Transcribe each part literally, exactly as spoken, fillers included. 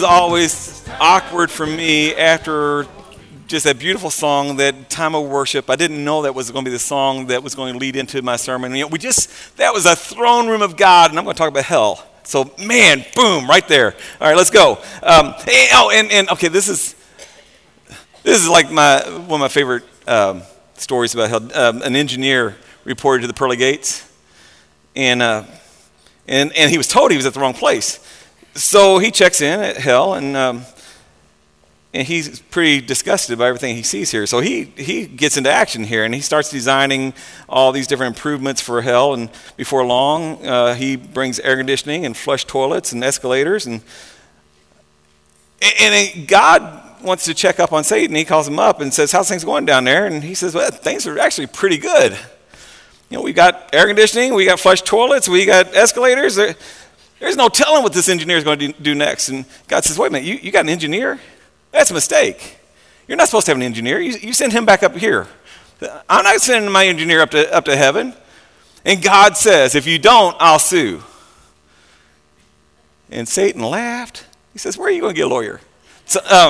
always awkward for me after just that beautiful song, that time of worship. I didn't know that was going to be the song that was going to lead into my sermon. You know, we just, that was a throne room of God, and I'm going to talk about hell. So, man, boom, right there. All right, let's go. Um, and, oh, and, and okay, this is this is like my one of my favorite um, stories about hell. Um, an engineer reported to the pearly gates, and uh, and and he was told he was at the wrong place. So he checks in at hell, and um, and he's pretty disgusted by everything he sees here. So he he gets into action here, and he starts designing all these different improvements for hell. And before long, uh, he brings air conditioning and flush toilets and escalators. And and it, God wants to check up on Satan. He calls him up and says, "How's things going down there?" And he says, "Well, things are actually pretty good. You know, we got air conditioning, we got flush toilets, we got escalators. There, there's no telling what this engineer is going to do next." And God says, "Wait a minute, you, you got an engineer? That's a mistake. You're not supposed to have an engineer. You, you send him back up here. I'm not sending my engineer up to up to heaven." And God says, "If you don't, I'll sue." And Satan laughed. He says, "Where are you going to get a lawyer?" So, um,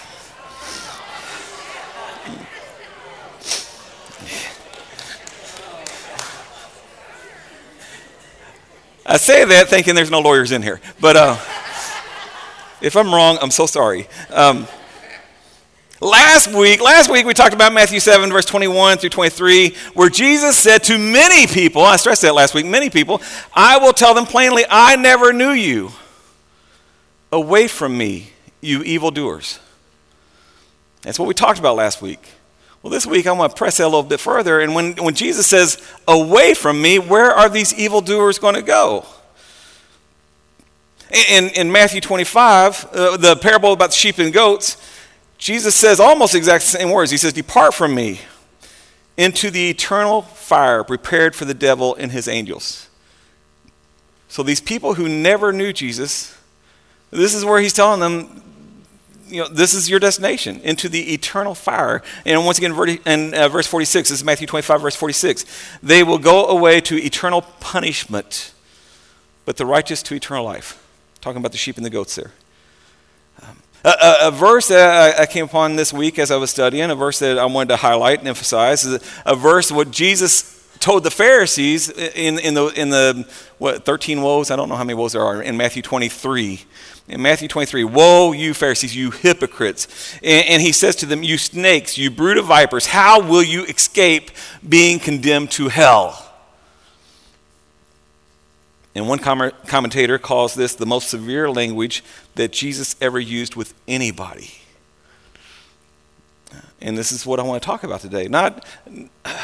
I say that thinking there's no lawyers in here, but uh, if I'm wrong, I'm so sorry. Um, last week, last week we talked about Matthew seven, verse twenty-one through twenty-three, where Jesus said to many people, I stressed that last week, many people, "I will tell them plainly, I never knew you. Away from me, you evildoers." That's what we talked about last week. Well, this week I want to press that a little bit further. And when, when Jesus says, "Away from me," where are these evildoers going to go? In, in Matthew twenty-five, uh, the parable about the sheep and goats, Jesus says almost the exact same words. He says, "Depart from me into the eternal fire prepared for the devil and his angels." So these people who never knew Jesus, this is where he's telling them, you know, this is your destination, into the eternal fire. And once again, in uh, verse forty-six, this is Matthew twenty-five, verse forty-six. "They will go away to eternal punishment, but the righteous to eternal life." Talking about the sheep and the goats there. Um, a, a, a verse that I, I came upon this week as I was studying, a verse that I wanted to highlight and emphasize, is a, a verse what Jesus told the Pharisees in, in the, in the what, thirteen woes? I don't know how many woes there are in Matthew twenty-three. In Matthew twenty-three, "Woe, you Pharisees, you hypocrites." And, and he says to them, "You snakes, you brood of vipers, how will you escape being condemned to hell?" And one com- commentator calls this the most severe language that Jesus ever used with anybody. And this is what I want to talk about today. Not uh,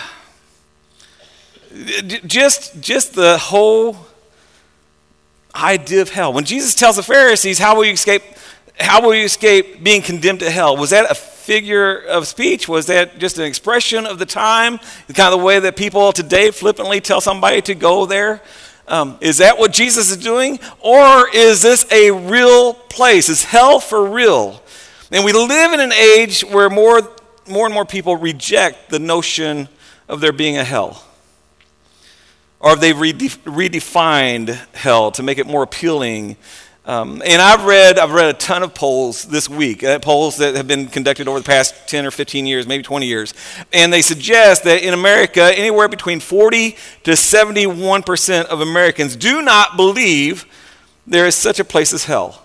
just, just the whole idea of hell. When Jesus tells the Pharisees, "How will you escape? How will you escape being condemned to hell?" Was that a figure of speech? Was that just an expression of the time? The kind of the way that people today flippantly tell somebody to go there? Um, is that what Jesus is doing? Or is this a real place? Is hell for real? And we live in an age where more, more and more people reject the notion of there being a hell. Or have they redef- redefined hell to make it more appealing? Um, and I've read I've read a ton of polls this week, uh, polls that have been conducted over the past ten or fifteen years, maybe twenty years. And they suggest that in America, anywhere between forty to seventy-one percent of Americans do not believe there is such a place as hell.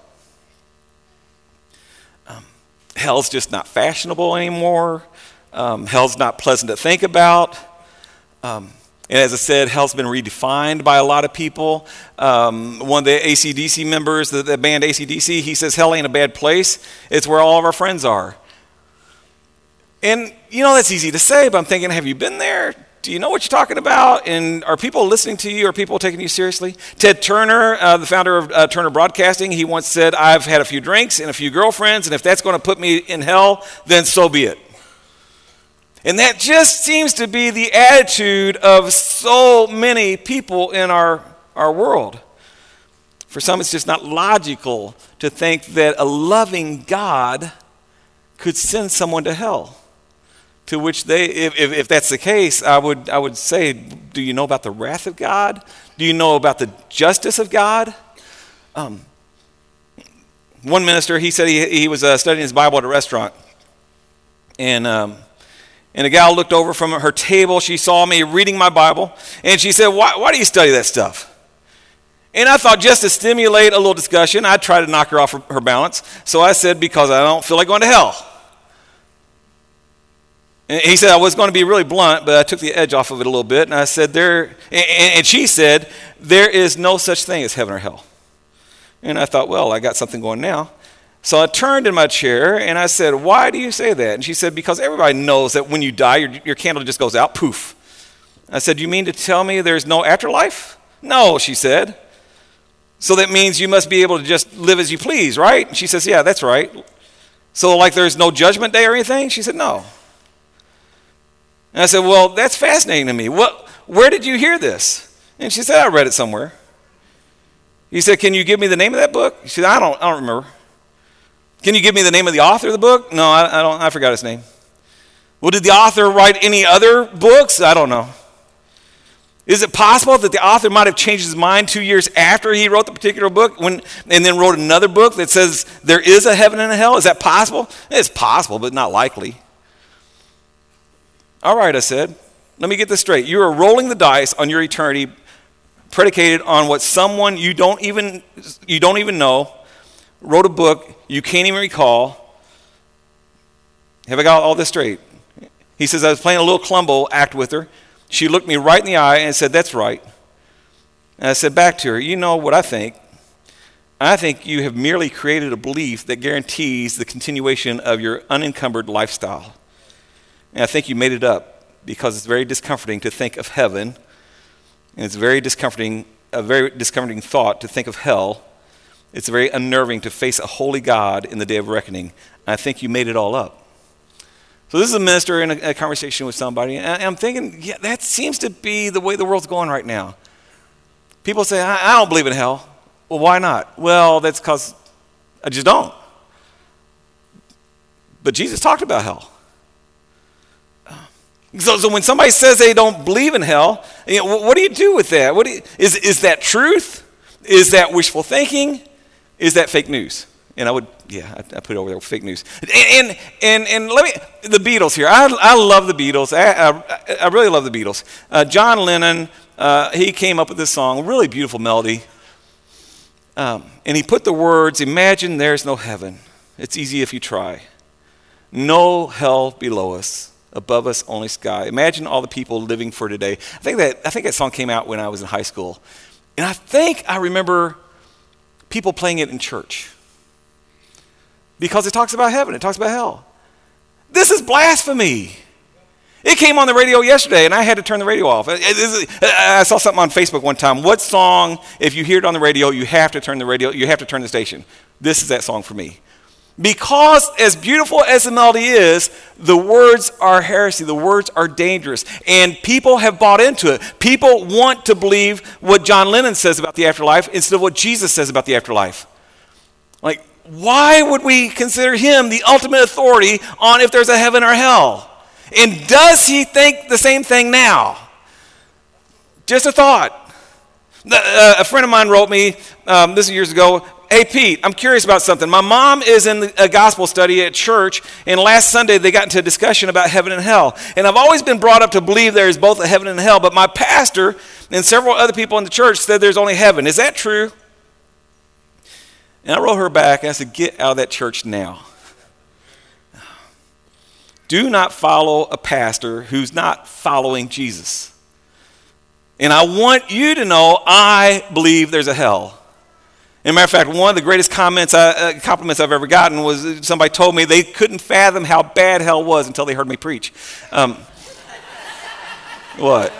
Um, hell's just not fashionable anymore. Um, hell's not pleasant to think about. Um, And as I said, hell's been redefined by a lot of people. Um, one of the A C D C members, the, the band A C D C, he says hell ain't a bad place. It's where all of our friends are. And, you know, that's easy to say, but I'm thinking, have you been there? Do you know what you're talking about? And are people listening to you? Are people taking you seriously? Ted Turner, uh, the founder of uh, Turner Broadcasting, he once said, "I've had a few drinks and a few girlfriends, and if that's going to put me in hell, then so be it." And that just seems to be the attitude of so many people in our, our world. For some, it's just not logical to think that a loving God could send someone to hell. To which they, if, if, if that's the case, I would, I would say, do you know about the wrath of God? Do you know about the justice of God? Um, one minister, he said he, he was uh, studying his Bible at a restaurant. And um, and a gal looked over from her table. She saw me reading my Bible. And she said, why, why do you study that stuff? And I thought, just to stimulate a little discussion, I'd try to knock her off her, her balance. So I said, because I don't feel like going to hell. And he said, I was going to be really blunt, but I took the edge off of it a little bit. And I said, there, and, and she said, there is no such thing as heaven or hell. And I thought, well, I got something going now. So I turned in my chair and I said, why do you say that? And she said, because everybody knows that when you die, your, your candle just goes out, poof. I said, you mean to tell me there's no afterlife? No, she said. So that means you must be able to just live as you please, right? And she says, yeah, that's right. So like there's no judgment day or anything? She said, no. And I said, well, that's fascinating to me. What, where did you hear this? And she said, I read it somewhere. He said, can you give me the name of that book? She said, I don't, I don't remember. Can you give me the name of the author of the book? No, I, I don't, I forgot his name. Well, did the author write any other books? I don't know. Is it possible that the author might have changed his mind two years after he wrote the particular book when, and then wrote another book that says there is a heaven and a hell? Is that possible? It's possible, but not likely. All right, I said, let me get this straight. You are rolling the dice on your eternity predicated on what someone you don't even you don't even know wrote a book you can't even recall. Have I got all this straight? He says, I was playing a little Columbo act with her. She looked me right in the eye and said, that's right. And I said back to her, you know what I think? I think you have merely created a belief that guarantees the continuation of your unencumbered lifestyle. And I think you made it up because it's very discomforting to think of heaven, and it's very discomforting, a very discomforting thought to think of hell. It's very unnerving to face a holy God in the day of reckoning. And I think you made it all up. So this is a minister in a, a conversation with somebody, and I'm thinking, yeah, that seems to be the way the world's going right now. People say, I, I don't believe in hell. Well, why not? Well, that's because I just don't. But Jesus talked about hell. So, so when somebody says they don't believe in hell, you know, what do you do with that? What do you, is, is that truth? Is that wishful thinking? Is that fake news? And I would, yeah, I, I put it over there with fake news. And and and let me, the Beatles here. I I love the Beatles. I I, I really love the Beatles. Uh, John Lennon, uh, he came up with this song, really beautiful melody. Um, and he put the words, imagine there's no heaven. It's easy if you try. No hell below us. Above us, only sky. Imagine all the people living for today. I think that I think that song came out when I was in high school. And I think I remember people playing it in church. Because it talks about heaven, it talks about hell. This is blasphemy. It came on the radio yesterday, and I had to turn the radio off. I saw something on Facebook one time. What song, if you hear it on the radio, you have to turn the radio, you have to turn the station. This is that song for me. Because as beautiful as the melody is, the words are heresy. The words are dangerous. And people have bought into it. People want to believe what John Lennon says about the afterlife instead of what Jesus says about the afterlife. Like, why would we consider him the ultimate authority on if there's a heaven or hell? And does he think the same thing now? Just a thought. Uh, a friend of mine wrote me, um, this is years ago, hey, Pete, I'm curious about something. My mom is in a gospel study at church, and last Sunday they got into a discussion about heaven and hell. And I've always been brought up to believe there is both a heaven and a hell, but my pastor and several other people in the church said there's only heaven. Is that true? And I wrote her back, and I said, get out of that church now. Do not follow a pastor who's not following Jesus. And I want you to know I believe there's a hell. As a matter of fact, one of the greatest comments, I, uh, compliments I've ever gotten was somebody told me they couldn't fathom how bad hell was until they heard me preach. Um, what?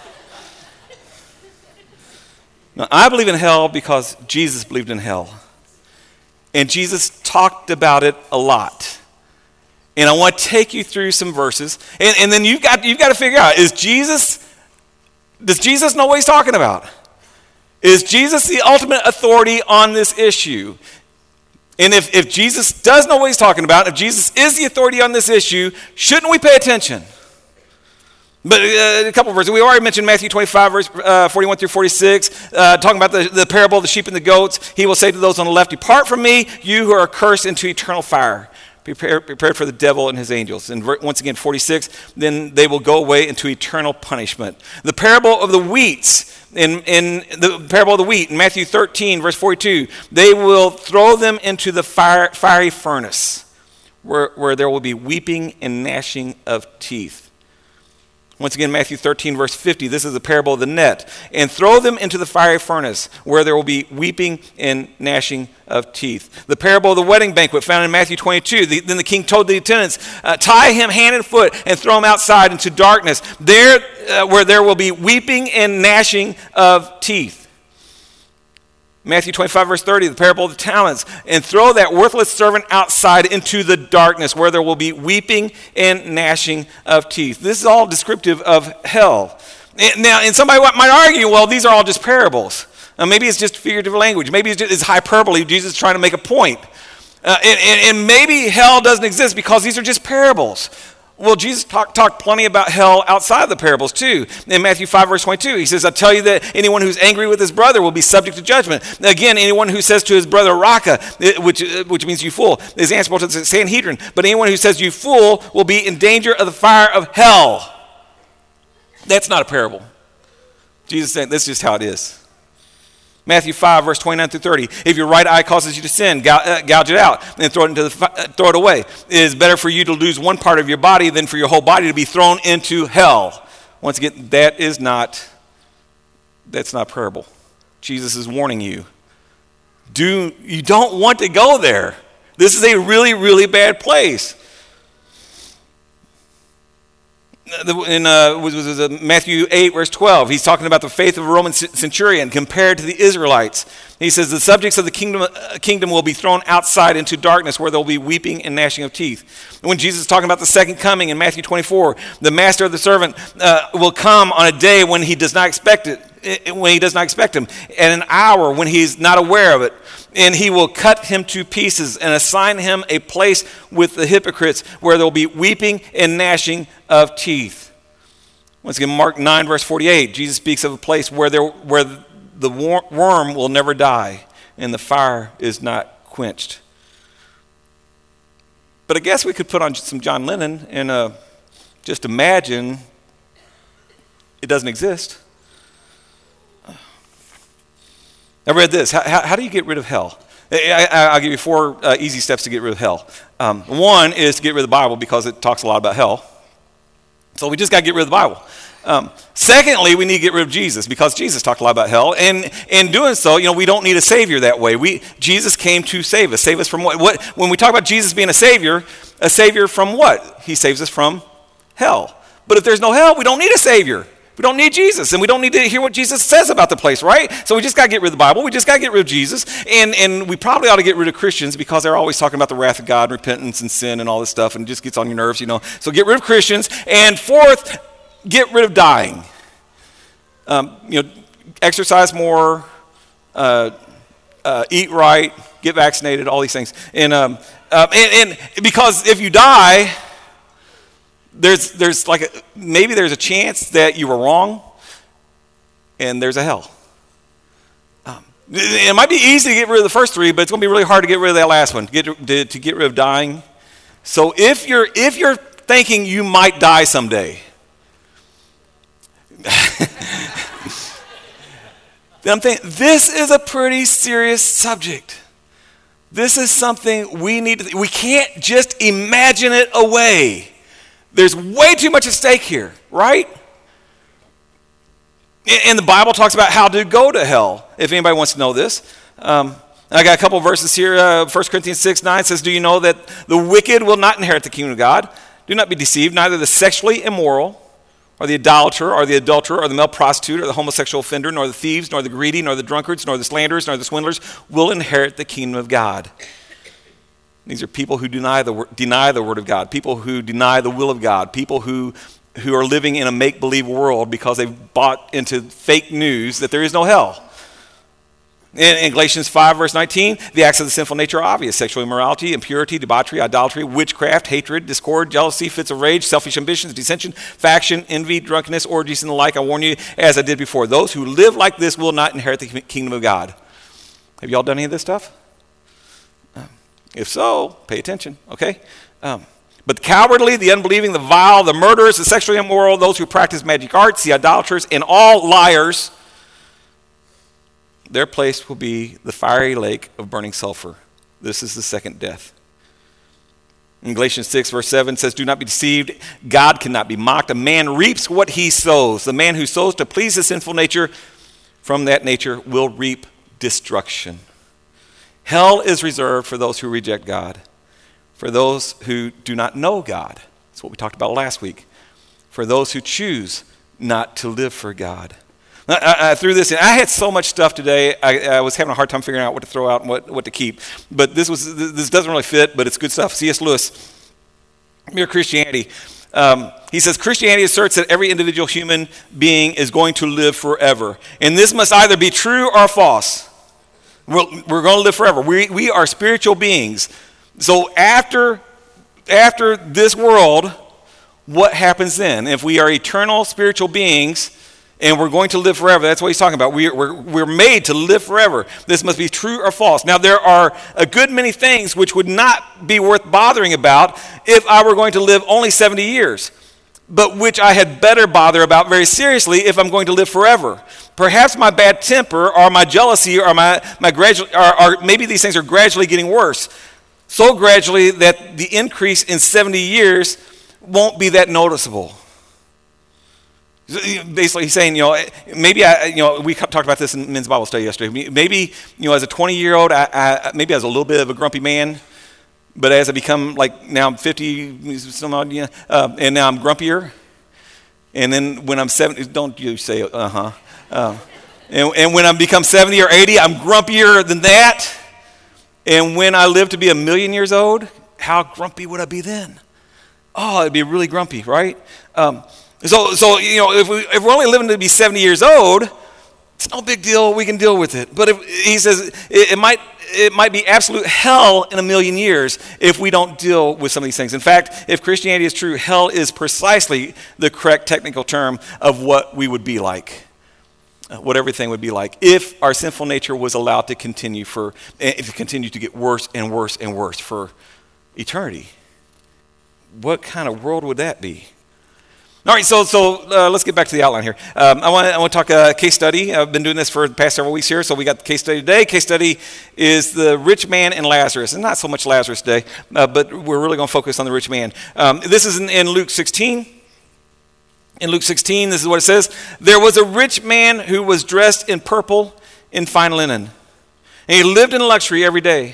Now, I believe in hell because Jesus believed in hell. And Jesus talked about it a lot. And I want to take you through some verses. And, and then you've got, you've got to figure out, is Jesus, does Jesus know what he's talking about? Is Jesus the ultimate authority on this issue? And if, if Jesus does know what he's talking about, if Jesus is the authority on this issue, shouldn't we pay attention? But uh, a couple of verses. We already mentioned Matthew twenty-five, verse uh, forty-one through forty-six, uh, talking about the, the parable of the sheep and the goats. He will say to those on the left, depart from me, you who are cursed, into eternal fire, prepared, prepared for the devil and his angels. And ver- once again, forty-six, then they will go away into eternal punishment. The parable of the wheats, in, in the parable of the wheat, in Matthew thirteen, verse forty-two, they will throw them into the fire, fiery furnace, where, where there will be weeping and gnashing of teeth. Once again, Matthew thirteen, verse fifty, this is the parable of the net. And throw them into the fiery furnace, where there will be weeping and gnashing of teeth. The parable of the wedding banquet, found in Matthew twenty-two. The, then the king told the attendants, uh, tie him hand and foot and throw him outside into darkness, there uh, where there will be weeping and gnashing of teeth. Matthew twenty-five, verse thirty, the parable of the talents. And throw that worthless servant outside into the darkness, where there will be weeping and gnashing of teeth. This is all descriptive of hell. And now, and somebody might argue, well, these are all just parables. Uh, maybe it's just figurative language. Maybe it's, just, it's hyperbole. Jesus is trying to make a point. Uh, and, and, and maybe hell doesn't exist because these are just parables. Well, Jesus talked talk plenty about hell outside of the parables too. In Matthew five, verse twenty-two, he says, I tell you that anyone who's angry with his brother will be subject to judgment. Again, anyone who says to his brother, Raka, which, which means you fool, is answerable to the Sanhedrin. But anyone who says you fool will be in danger of the fire of hell. That's not a parable. Jesus said, this is just how it is. Matthew five, verse twenty-nine through thirty. If your right eye causes you to sin, gouge it out and throw it into the throw it away. It is better for you to lose one part of your body than for your whole body to be thrown into hell. Once again, that is not that's not parable. Jesus is warning you. Do you don't want to go there. This is a really, really bad place. In uh, was, was, was Matthew eight, verse twelve, he's talking about the faith of a Roman centurion compared to the Israelites. He says, the subjects of the kingdom, uh, kingdom will be thrown outside into darkness, where there will be weeping and gnashing of teeth. When Jesus is talking about the second coming in Matthew twenty-four, the master of the servant uh, will come on a day when he does not expect it, when he does not expect him, at an hour when he's not aware of it. And he will cut him to pieces and assign him a place with the hypocrites, where there will be weeping and gnashing of teeth. Once again, Mark nine, verse forty-eight, Jesus speaks of a place where there, where the worm will never die and the fire is not quenched. But I guess we could put on some John Lennon and uh, just imagine it doesn't exist. I read this. How, how, how do you get rid of hell? I, I, I'll give you four uh, easy steps to get rid of hell. Um, one is to get rid of the Bible, because it talks a lot about hell. So we just got to get rid of the Bible. Um, secondly, we need to get rid of Jesus, because Jesus talked a lot about hell. And in doing so, you know, we don't need a savior that way. We Jesus came to save us. Save us from what? What? When we talk about Jesus being a savior, a savior from what? He saves us from hell. But if there's no hell, we don't need a savior. We don't need Jesus, and we don't need to hear what Jesus says about the place, right? So we just got to get rid of the Bible. We just got to get rid of Jesus. And, and we probably ought to get rid of Christians, because they're always talking about the wrath of God, and repentance and sin and all this stuff, and it just gets on your nerves, you know. So get rid of Christians. And fourth, get rid of dying. Um, you know, exercise more, uh, uh, eat right, get vaccinated, all these things. And, um, uh, and, and because if you die, There's, there's like a, maybe there's a chance that you were wrong, and there's a hell. Um, it might be easy to get rid of the first three, but it's going to be really hard to get rid of that last one, to get, to, to get rid of dying. So if you're if you're thinking you might die someday, then I'm thinking this is a pretty serious subject. This is something we need to. We can't just imagine it away. There's way too much at stake here, right? And the Bible talks about how to go to hell, if anybody wants to know this. Um, I got a couple of verses here. Uh, First Corinthians six, nine says, do you know that the wicked will not inherit the kingdom of God? Do not be deceived. Neither the sexually immoral, or the idolater, or the adulterer, or the male prostitute, or the homosexual offender, nor the thieves, nor the greedy, nor the drunkards, nor the slanderers, nor the swindlers will inherit the kingdom of God. These are people who deny the, deny the word of God, people who deny the will of God, people who, who are living in a make-believe world because they've bought into fake news that there is no hell. In, in Galatians five, verse nineteen, the acts of the sinful nature are obvious: sexual immorality, impurity, debauchery, idolatry, witchcraft, hatred, discord, jealousy, fits of rage, selfish ambitions, dissension, faction, envy, drunkenness, orgies, and the like. I warn you, as I did before, those who live like this will not inherit the kingdom of God. Have y'all done any of this stuff? Um, if so, pay attention, okay? Um, but the cowardly, the unbelieving, the vile, the murderers, the sexually immoral, those who practice magic arts, the idolaters, and all liars, their place will be the fiery lake of burning sulfur. This is the second death. In Galatians six, verse seven says, do not be deceived. God cannot be mocked. A man reaps what he sows. The man who sows to please the sinful nature, from that nature will reap destruction. Hell is reserved for those who reject God, for those who do not know God. That's what we talked about last week. For those who choose not to live for God. I, I threw this in. I had so much stuff today. I, I was having a hard time figuring out what to throw out and what, what to keep. But this was this doesn't really fit, but it's good stuff. C S Lewis, Mere Christianity. Um, he says, Christianity asserts that every individual human being is going to live forever. And this must either be true or false. We're, we're going to live forever. We, we are spiritual beings. So after, after this world, what happens then? If we are eternal spiritual beings, and we're going to live forever. That's what he's talking about. We're, we're, we're made to live forever. This must be true or false. Now, there are a good many things which would not be worth bothering about if I were going to live only seventy years, but which I had better bother about very seriously if I'm going to live forever. Perhaps my bad temper or my jealousy or my, my gradual, or, or maybe these things are gradually getting worse, so gradually that the increase in seventy years won't be that noticeable. Basically, he's saying, you know, maybe I, you know, we talked about this in men's Bible study yesterday. Maybe, you know, as a twenty-year-old, I, I, maybe I was a little bit of a grumpy man, but as I become, like, now I'm fifty, some odd, yeah, uh, and now I'm grumpier. And then when I'm seventy, don't you say, uh-huh. Uh, and, and when I become seventy or eighty, I'm grumpier than that. And when I live to be a million years old, how grumpy would I be then? Oh, I'd be really grumpy, right? Um, So, so you know, if, we, if we're only living to be seventy years old, it's no big deal. We can deal with it. But if, he says it, it might it might be absolute hell in a million years if we don't deal with some of these things. In fact, if Christianity is true, hell is precisely the correct technical term of what we would be like, uh, what everything would be like if our sinful nature was allowed to continue for if it continued to get worse and worse and worse for eternity. What kind of world would that be? All right, so so uh, let's get back to the outline here. Um, I want I want to talk a case study. I've been doing this for the past several weeks here, so we got the case study today. Case study is the rich man and Lazarus, and not so much Lazarus today, uh, but we're really going to focus on the rich man. Um, this is in, in Luke sixteen. In Luke sixteen, this is what it says: there was a rich man who was dressed in purple and fine linen, and he lived in luxury every day.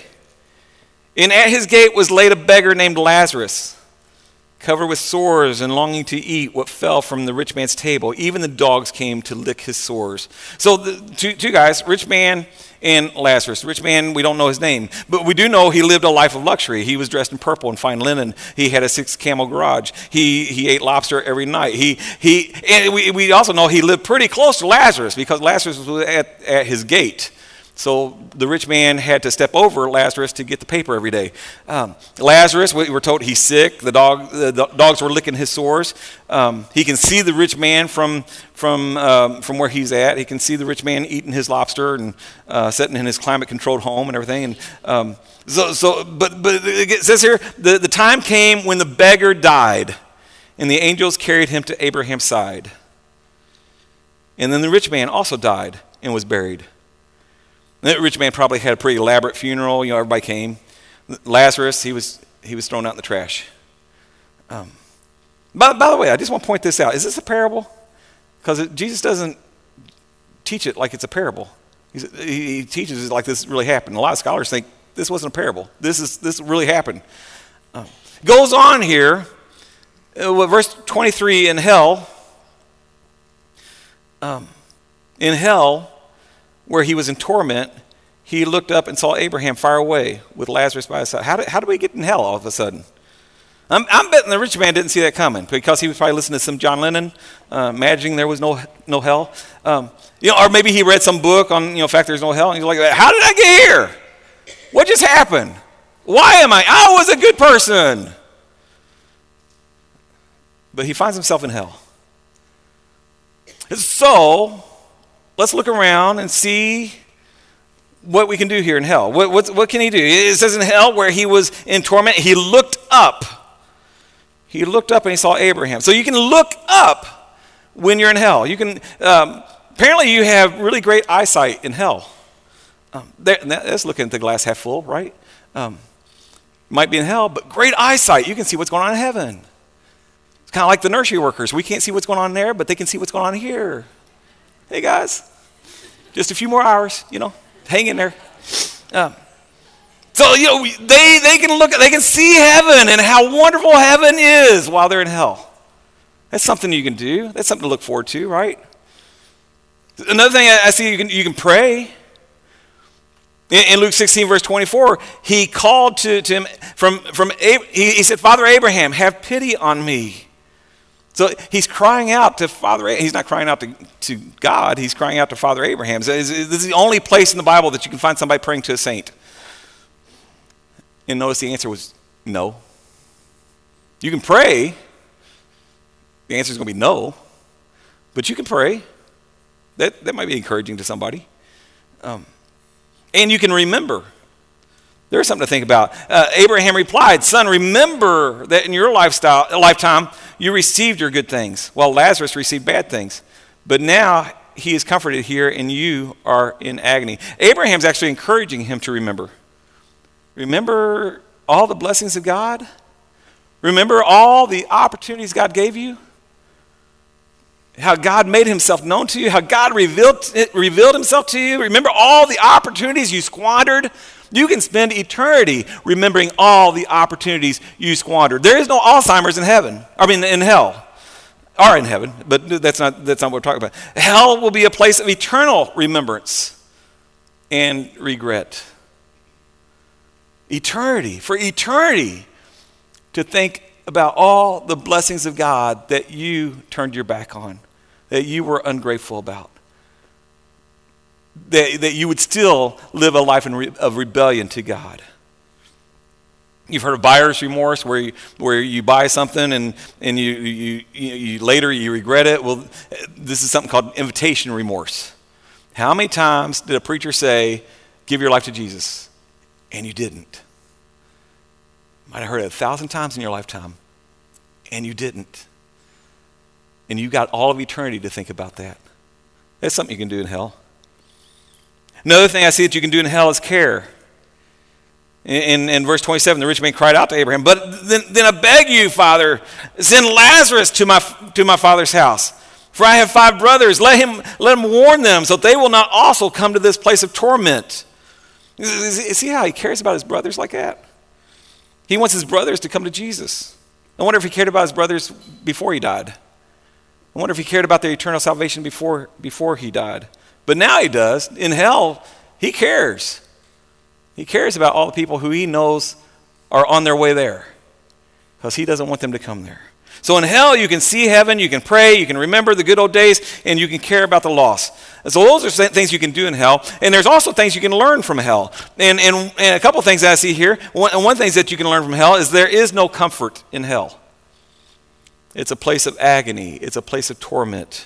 And at his gate was laid a beggar named Lazarus, covered with sores and longing to eat what fell from the rich man's table. Even the dogs came to lick his sores. So the two, two guys, rich man and Lazarus. Rich man, we don't know his name, but we do know he lived a life of luxury. He was dressed in purple and fine linen. He had a six camel garage. He he ate lobster every night. He he and we, we also know he lived pretty close to Lazarus because Lazarus was at, at his gate. So the rich man had to step over Lazarus to get the paper every day. Um, Lazarus, we were told he's sick. The, dog, the dogs were licking his sores. Um, he can see the rich man from from um, from where he's at. He can see the rich man eating his lobster and uh, sitting in his climate-controlled home and everything. And um, so, so, but but it says here the, the time came when the beggar died, and the angels carried him to Abraham's side. And then the rich man also died and was buried. That rich man probably had a pretty elaborate funeral. You know, everybody came. Lazarus, he was he was thrown out in the trash. Um, by, by the way, I just want to point this out. Is this a parable? Because Jesus doesn't teach it like it's a parable. He's, he, he teaches it like this really happened. A lot of scholars think this wasn't a parable. This is this really happened. Um, goes on here, uh, with verse twenty-three, in hell, um, in hell, where he was in torment, he looked up and saw Abraham far away with Lazarus by his side. How did, how did we get in hell all of a sudden? I'm, I'm betting the rich man didn't see that coming because he was probably listening to some John Lennon, uh, imagining there was no no hell. Um, you know, or maybe he read some book on, you know, fact there's no hell, and he's like, how did I get here? What just happened? Why am I? I was a good person. But he finds himself in hell. So let's look around and see what we can do here in hell. What, what, what can he do? It says in hell where he was in torment, he looked up. He looked up and he saw Abraham. So you can look up when you're in hell. You can. Um, apparently you have really great eyesight in hell. Um, there, that's looking at the glass half full, right? Um, might be in hell, but great eyesight. You can see what's going on in heaven. It's kind of like the nursery workers. We can't see what's going on there, but they can see what's going on here. Hey, guys, just a few more hours, you know, hang in there. Um, so, you know, they, they can look, they can see heaven and how wonderful heaven is while they're in hell. That's something you can do. That's something to look forward to, right? Another thing I see, you can, you can pray. In Luke sixteen, verse twenty-four, he called to, to him from, from he, he said, Father Abraham, have pity on me. So he's crying out to Father, he's not crying out to, to God, he's crying out to Father Abraham. So this is the only place in the Bible that you can find somebody praying to a saint. And notice the answer was no. You can pray. The answer is going to be no. But you can pray. That, that might be encouraging to somebody. Um, and you can remember. There's something to think about. Uh, Abraham replied, son, remember that in your lifestyle, lifetime you received your good things, while Lazarus received bad things. But now he is comforted here and you are in agony. Abraham's actually encouraging him to remember. Remember all the blessings of God? Remember all the opportunities God gave you? How God made himself known to you? How God revealed, revealed himself to you? Remember all the opportunities you squandered? You can spend eternity remembering all the opportunities you squandered. There is no Alzheimer's in heaven. I mean, in hell. Or in heaven, but that's not, that's not what we're talking about. Hell will be a place of eternal remembrance and regret. Eternity, for eternity, to think about all the blessings of God that you turned your back on, that you were ungrateful about. That, that you would still live a life in re, of rebellion to God. You've heard of buyer's remorse, where you, where you buy something and, and you, you, you, you later you regret it. Well, this is something called invitation remorse. How many times did a preacher say, give your life to Jesus, and you didn't? You might have heard it a thousand times in your lifetime, and you didn't. And you got all of eternity to think about that. That's something you can do in hell. Another thing I see that you can do in hell is care. In, in, in verse twenty-seven, the rich man cried out to Abraham, but then, then I beg you, Father, send Lazarus to my, to my father's house. For I have five brothers. Let him, let him warn them so they will not also come to this place of torment. See how he cares about his brothers like that? He wants his brothers to come to Jesus. I wonder if he cared about his brothers before he died. I wonder if he cared about their eternal salvation before, before he died. But now he does. In hell, he cares. He cares about all the people who he knows are on their way there, because he doesn't want them to come there. So in hell, you can see heaven, you can pray, you can remember the good old days, and you can care about the lost. And so those are things you can do in hell. And there's also things you can learn from hell. And, and, and a couple things that I see here, one, one thing that you can learn from hell is there is no comfort in hell. It's a place of agony. It's a place of torment.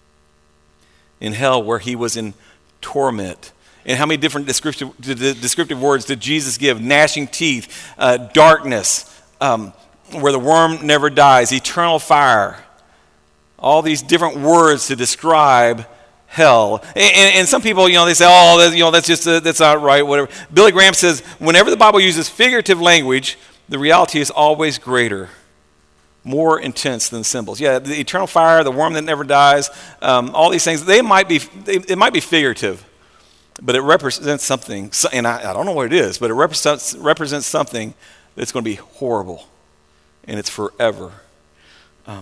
In hell, where he was in torment. And how many different descriptive, descriptive words did Jesus give? Gnashing teeth, uh, darkness, um, where the worm never dies, eternal fire. All these different words to describe hell. And, and, and some people, you know, they say, oh, that, you know, that's just, uh, that's not right, whatever. Billy Graham says, whenever the Bible uses figurative language, the reality is always greater, more intense than symbols. Yeah, the eternal fire, the worm that never dies, um, all these things, they might be, they, it might be figurative. But it represents something, and I, I don't know what it is, but it represents, represents something that's going to be horrible, and it's forever. Um,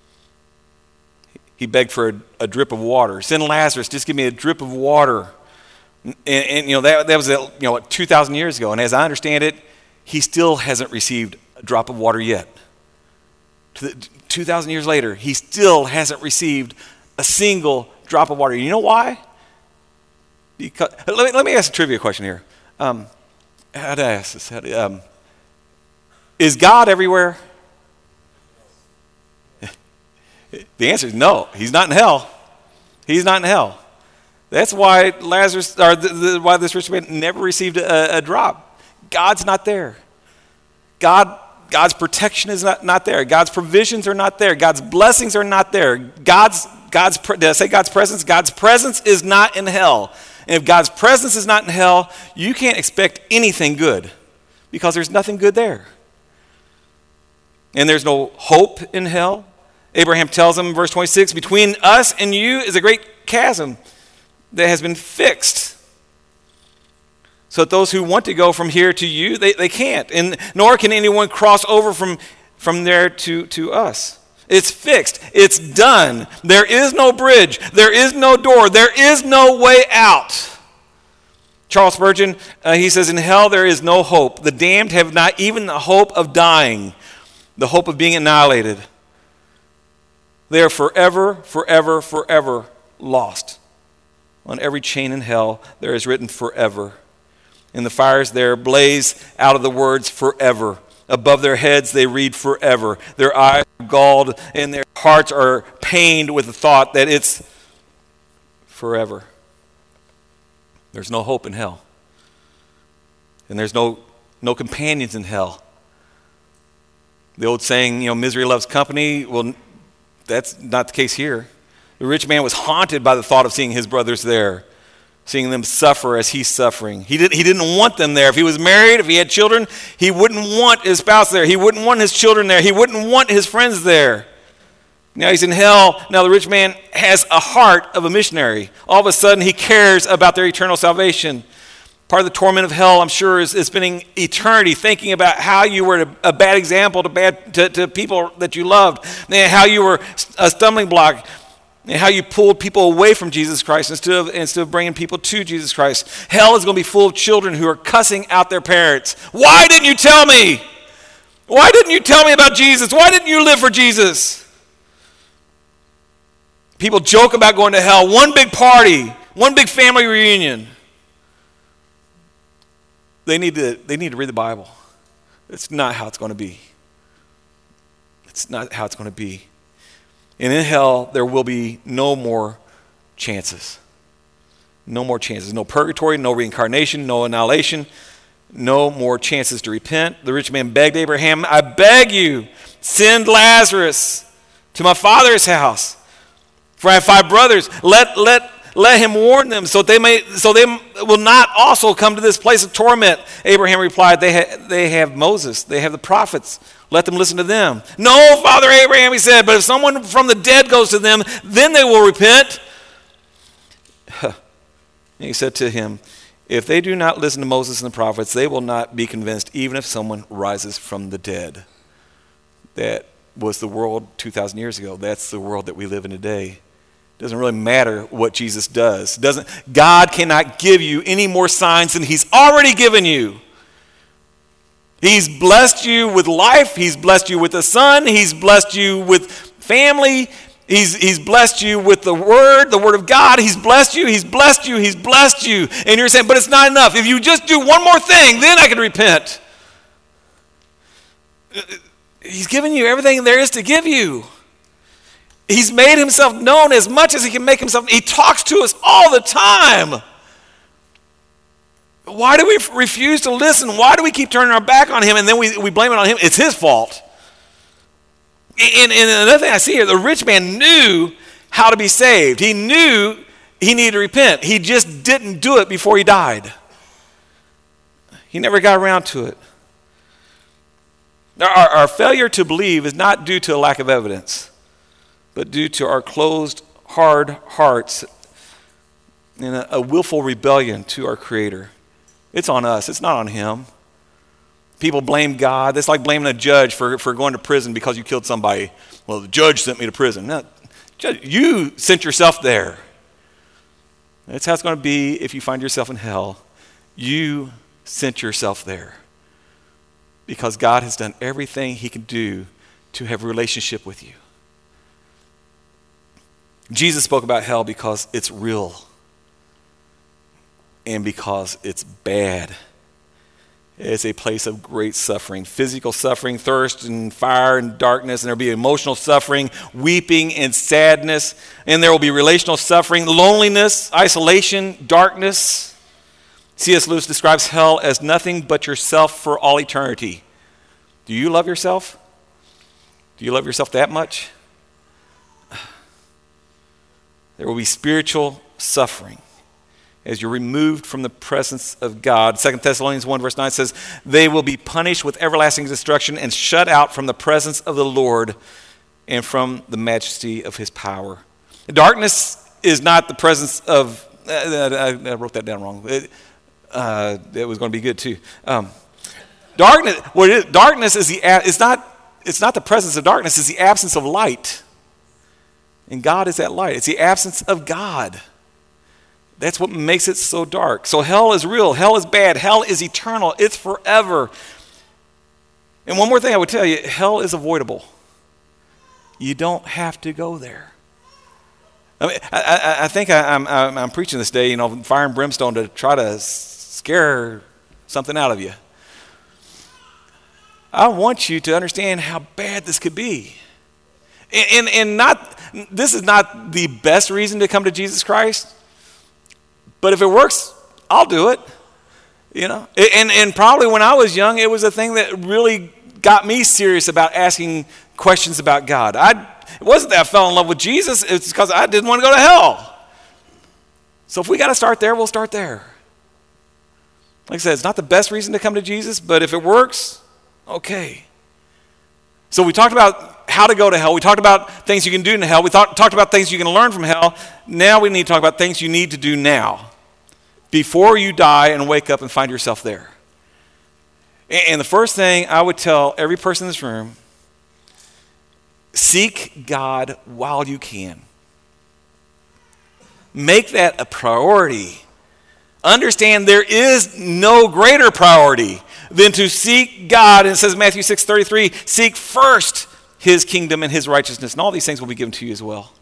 he begged for a, a drip of water. Send Lazarus, just give me a drip of water. And, and you know, that, that was you know two thousand years ago, and as I understand it, he still hasn't received a drop of water yet. To the, two thousand years later, he still hasn't received a single drop of water. You know why? Because, let me, let me ask a trivia question here. Um, how do I ask this? How do, um, is God everywhere? The answer is no. He's not in hell. He's not in hell. That's why Lazarus, or the, the, why this rich man never received a, a drop. God's not there. God, God's protection is not, not there. God's provisions are not there. God's blessings are not there. God's, God's, did I say God's presence? God's presence is not in hell. And if God's presence is not in hell, you can't expect anything good because there's nothing good there. And there's no hope in hell. Abraham tells him in verse twenty-six, between us and you is a great chasm that has been fixed. So that those who want to go from here to you, they, they can't. And nor can anyone cross over from, from there to, to us. It's fixed. It's done. There is no bridge. There is no door. There is no way out. Charles Spurgeon, uh, he says, in hell there is no hope. The damned have not even the hope of dying, the hope of being annihilated. They are forever, forever, forever lost. On every chain in hell there is written forever. And the fires there blaze out of the words forever. Above their heads they read forever. Their eyes are galled and their hearts are pained with the thought that it's forever. There's no hope in hell. And there's no, no companions in hell. The old saying, you know, misery loves company, well, that's not the case here. The rich man was haunted by the thought of seeing his brothers there, seeing them suffer as he's suffering. He, did, he didn't want them there. If he was married, if he had children, he wouldn't want his spouse there. He wouldn't want his children there. He wouldn't want his friends there. Now he's in hell. Now the rich man has a heart of a missionary. All of a sudden he cares about their eternal salvation. Part of the torment of hell, I'm sure, is, is spending eternity thinking about how you were a bad example to, bad, to, to people that you loved, and how you were a stumbling block, and how you pulled people away from Jesus Christ instead of, instead of bringing people to Jesus Christ. Hell is going to be full of children who are cussing out their parents. Why didn't you tell me? Why didn't you tell me about Jesus? Why didn't you live for Jesus? People joke about going to hell. One big party, one big family reunion. They need to, they need to read the Bible. It's not how it's going to be. It's not how it's going to be. And in hell, there will be no more chances. No more chances. No purgatory, no reincarnation, no annihilation, no more chances to repent. The rich man begged Abraham, I beg you, send Lazarus to my father's house. For I have five brothers. Let, let, let him warn them so they may, so they will not also come to this place of torment. Abraham replied, they, ha- they have Moses. They have the prophets. Let them listen to them. No, Father Abraham, he said, but if someone from the dead goes to them, then they will repent. And he said to him, if they do not listen to Moses and the prophets, they will not be convinced, even if someone rises from the dead. That was the world two thousand years ago. That's the world that we live in today. It doesn't really matter what Jesus does. Doesn't, God cannot give you any more signs than he's already given you. He's blessed you with life. He's blessed you with a son. He's blessed you with family. He's, he's blessed you with the word, the word of God. He's blessed you. He's blessed you. He's blessed you. And you're saying, but it's not enough. If you just do one more thing, then I can repent. He's given you everything there is to give you. He's made himself known as much as he can make himself. He talks to us all the time. Why do we refuse to listen? Why do we keep turning our back on him and then we, we blame it on him? It's his fault. And, and another thing I see here, the rich man knew how to be saved. He knew he needed to repent. He just didn't do it before he died. He never got around to it. Our, our failure to believe is not due to a lack of evidence, but due to our closed, hard hearts and a, a willful rebellion to our Creator. It's on us. It's not on him. People blame God. It's like blaming a judge for, for going to prison because you killed somebody. Well, the judge sent me to prison. No, judge, you sent yourself there. That's how it's going to be if you find yourself in hell. You sent yourself there because God has done everything he can do to have a relationship with you. Jesus spoke about hell because it's real and because it's bad. It's a place of great suffering, physical suffering, thirst and fire and darkness, and there'll be emotional suffering, weeping and sadness, and there will be relational suffering, loneliness, isolation, darkness. C S Lewis describes hell as nothing but yourself for all eternity. Do you love yourself? Do you love yourself that much? There will be spiritual suffering as you're removed from the presence of God. Second Thessalonians one verse nine says, they will be punished with everlasting destruction and shut out from the presence of the Lord and from the majesty of his power. Darkness is not the presence of, uh, I wrote that down wrong. It, uh, it was going to be good too. Um, darkness, what it is, darkness is the, it's not, it's not the presence of darkness, it's the absence of light. And God is that light. It's the absence of God. That's what makes it so dark. So hell is real. Hell is bad. Hell is eternal. It's forever. And one more thing I would tell you, hell is avoidable. You don't have to go there. I mean, I, I, I think I, I'm, I'm, I'm preaching this day, you know, fire and brimstone to try to scare something out of you. I want you to understand how bad this could be. And, and, and not, this is not the best reason to come to Jesus Christ. But if it works, I'll do it, you know. And, and probably when I was young, it was a thing that really got me serious about asking questions about God. I, it wasn't that I fell in love with Jesus. It's because I didn't want to go to hell. So if we got to start there, we'll start there. Like I said, it's not the best reason to come to Jesus, but if it works, okay. So we talked about how to go to hell. We talked about things you can do in hell. We thought, talked about things you can learn from hell. Now we need to talk about things you need to do now before you die and wake up and find yourself there. And the first thing I would tell every person in this room, seek God while you can. Make that a priority. Understand there is no greater priority than to seek God. And it says in Matthew six thirty-three, seek first his kingdom and his righteousness, and all these things will be given to you as well.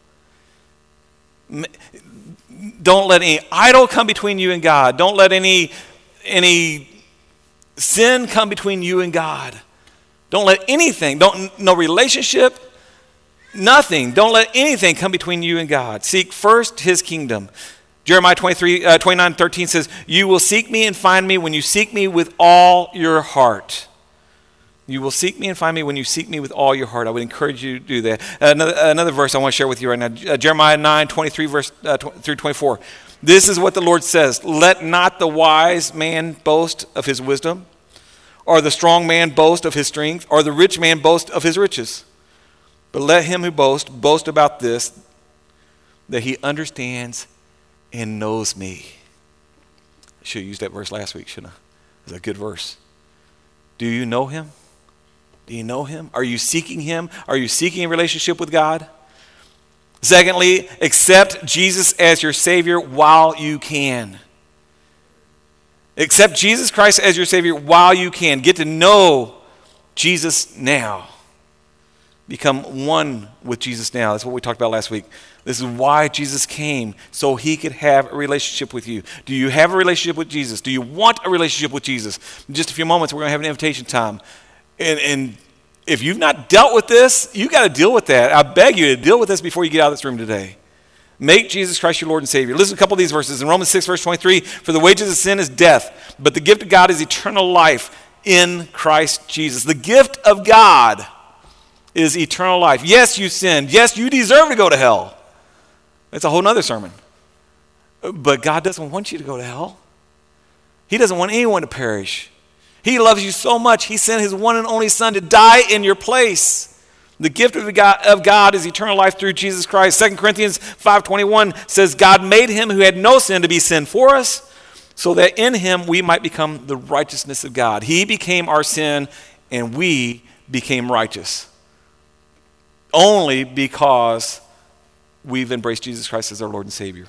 Don't let any idol come between you and God. Don't let any, any sin come between you and God. Don't let anything, don't, no relationship, nothing. Don't let anything come between you and God. Seek first his kingdom. Jeremiah twenty-three, uh, twenty-nine, thirteen says, you will seek me and find me when you seek me with all your heart. You will seek me and find me when you seek me with all your heart. I would encourage you to do that. Another, another verse I want to share with you right now, uh, Jeremiah nine, twenty-three verse, uh, tw- through twenty-four. This is what the Lord says. Let not the wise man boast of his wisdom, or the strong man boast of his strength, or the rich man boast of his riches. But let him who boasts boast about this, that he understands and knows me. I should have used that verse last week, shouldn't I? It's a good verse. Do you know him? Do you know him? Are you seeking him? Are you seeking a relationship with God? Secondly, accept Jesus as your Savior while you can. Accept Jesus Christ as your Savior while you can. Get to know Jesus now. Become one with Jesus now. That's what we talked about last week. This is why Jesus came, so he could have a relationship with you. Do you have a relationship with Jesus? Do you want a relationship with Jesus? In just a few moments, we're going to have an invitation time. And, and if you've not dealt with this, you got to deal with that. I beg you to deal with this before you get out of this room today. Make Jesus Christ your Lord and Savior. Listen to a couple of these verses. In Romans six, verse twenty-three, for the wages of sin is death, but the gift of God is eternal life in Christ Jesus. The gift of God is eternal life. Yes, you sinned. Yes, you deserve to go to hell. That's a whole nother sermon. But God doesn't want you to go to hell. He doesn't want anyone to perish. He loves you so much, he sent his one and only Son to die in your place. The gift of God, of God is eternal life through Jesus Christ. Second Corinthians five twenty-one says, God made him who had no sin to be sin for us, so that in him we might become the righteousness of God. He became our sin, and we became righteous. Only because we've embraced Jesus Christ as our Lord and Savior.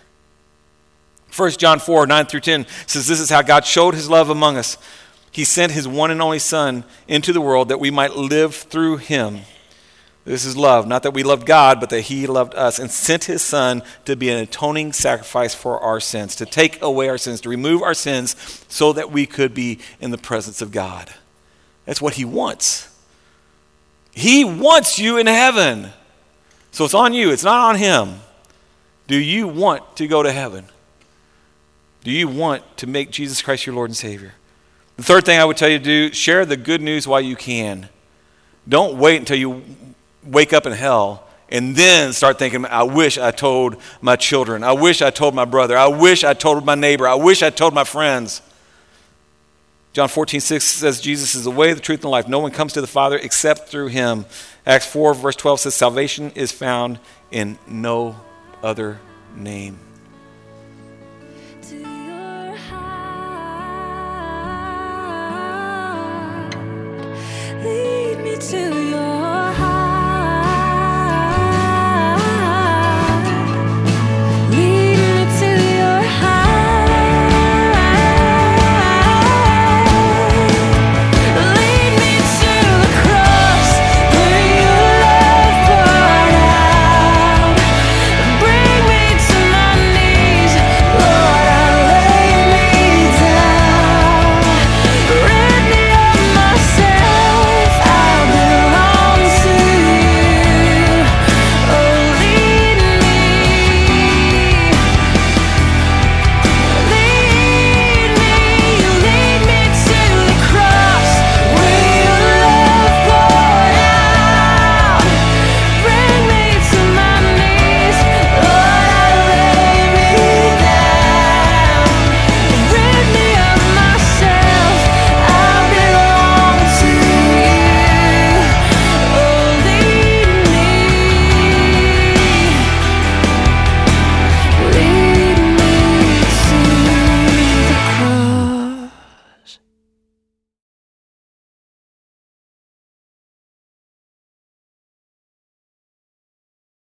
First John four, nine through ten says, this is how God showed his love among us. He sent his one and only Son into the world that we might live through him. This is love, not that we loved God, but that he loved us and sent his son to be an atoning sacrifice for our sins, to take away our sins, to remove our sins so that we could be in the presence of God. That's what he wants. He wants you in heaven. So it's on you. It's not on him. Do you want to go to heaven? Do you want to make Jesus Christ your Lord and Savior? The third thing I would tell you to do, share the good news while you can. Don't wait until you wake up in hell and then start thinking, I wish I told my children. I wish I told my brother. I wish I told my neighbor. I wish I told my friends. John fourteen six says, Jesus is the way, the truth, and the life. No one comes to the Father except through him. Acts four verse twelve says, salvation is found in no other name. To your heart, lead me to